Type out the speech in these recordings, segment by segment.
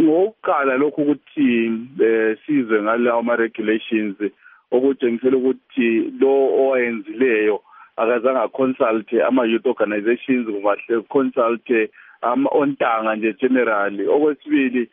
Ngokuqala lokho ukuthi sizwe ngalawo ama-regulations okutshengisela ukuthi lo owenzileyo akazange consult ama-youth organizations kumahle consult ontanga nje generally. Okwesibili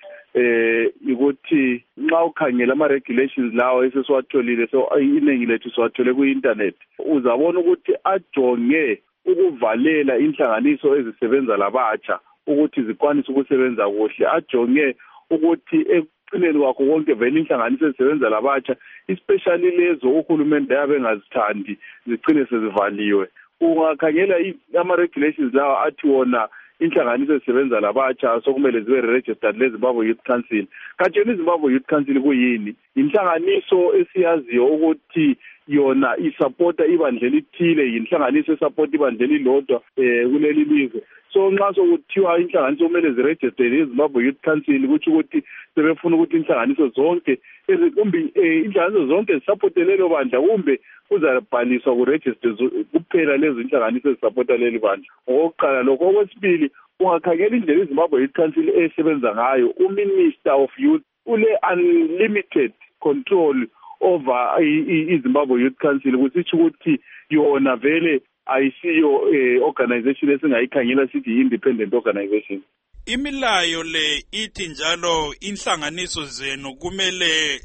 ukuthi nxa ukhangela ama-regulations lawo esesiwatholile so iningi lethu siwathole ku-internet uzabona ukuthi ajonge ukuvalela inhlanganiso ezisebenza labatsha ukuthi zikwanise ukusebenza kuhle, ajonge ukuthi ekucineni kwakho konke vele inhlanganiso ezisebenza labatsha especially lezo uhulumende yabe engazithandi zicine sezivaliwe. Ungakhangela ama-regulations lawa athi wona inhlanganiso ezisebenza labatsha sokumele zibe registered leZimbabwe Youth Council. Kanti iZimbabwe Youth Council kuyini? Inhlanganiso esiyaziyo ukuthi yona isupporta ibandla elithile, inhlanganiso esupporta ibandla elilodwa kuleli lizwe. So nxa sokuthiwa inhlanganiso kumele ziregister leZimbabwe Youth Council kuthi ukuthi sebefuna ukuthi inhlanganiso zonke kumbe inhlanganiso zonke zisupporte lelo bandla kumbe kuzabhaliswa kuregister kuphela lezi inhlanganiso ezisupporta leli bandla. Ngokuqala lokho. Okwesibili ungakhangela indlela iZimbabwe Youth Council esebenza ngayo, uMinister of Youth ule unlimited control over iZimbabwe Youth Council kusitsho ukuthi yona vele ayisiyo organization esingayikhangela sithi independent organization. Imilayo le ithi njalo inhlanganiso zenu kumele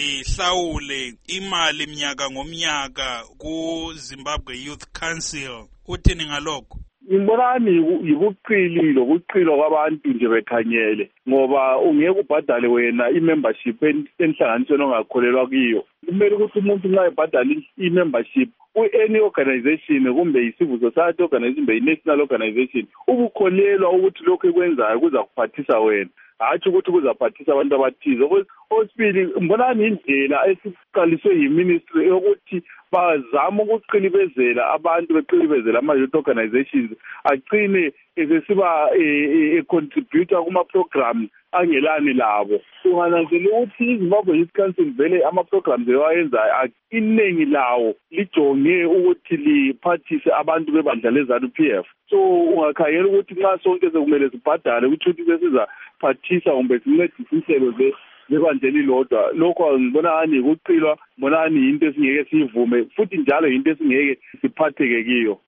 zihlawule imali mnyaka ngomnyaka ku-Zimbabwe Youth Council. Uthini ngalokho? Ngibonani yibuqili lobuqilo kwabantu nje bekhanyele ngoba ungeke ubhadale wena i-membership enhlanganisweni ongakholelwa kiyo. Kumele ukuthi umuntu nxa ebhadala i-membership ku-any organization kumbe yi-civil society organization kumbe yi-national organization ubukholelwa ukuthi lokho ekwenzayo kuza kuphathisa wena, hatshi ukuthi kuzaphathisa abantu abathize. Okwesibili ngibonani indlela esiqaliswe yi-ministry yokuthi bazama ukuqilibezela abantu beqilibezela ama-youth organizations agcine esesiba contribute kuma-program angelani labo. Ungananzela ukuthi iZimbabwe Youth Council vele ama-programs ewayenzayo iningi lawo lijonge ukuthi liphathise abantu bebandla leZANU-PF. So ungakhangela ukuthi nxa sonke sekumele sibhadale ukuthi sesizaphathisa kumbe sincedise inhlelo zebandla elilodwa, lokho angibonani yikuqilwa, ngibonani yinto esingeke siyivume futhi njalo yinto esingeke siphatheke kiyo.